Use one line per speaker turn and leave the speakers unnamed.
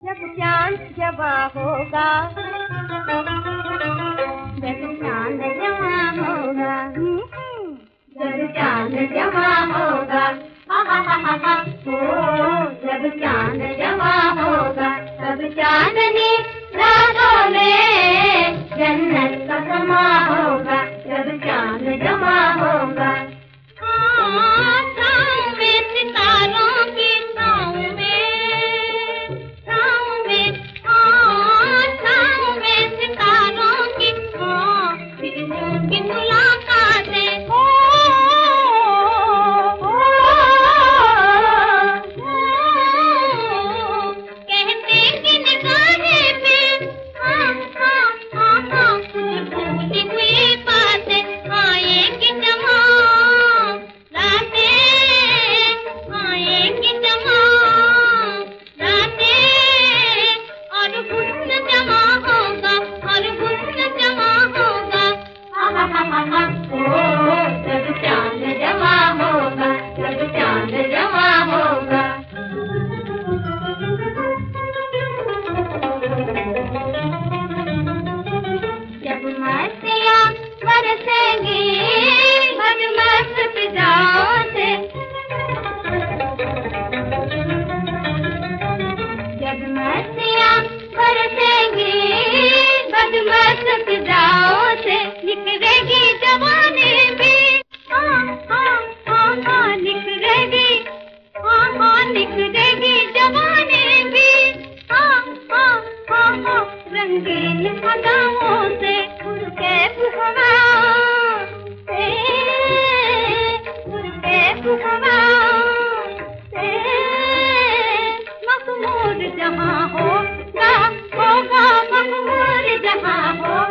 जब चांद जवा होगा, जब चांद जवा होगा, जब चांद जवा होगा, हा हा हा हा हा, जब चांद जवा होगा, तब चांदनी रातों में जन्नत का समा होगा, जब चांद जवा होगा। जहाँ होगा, होगा मखमूर जहाँ हो।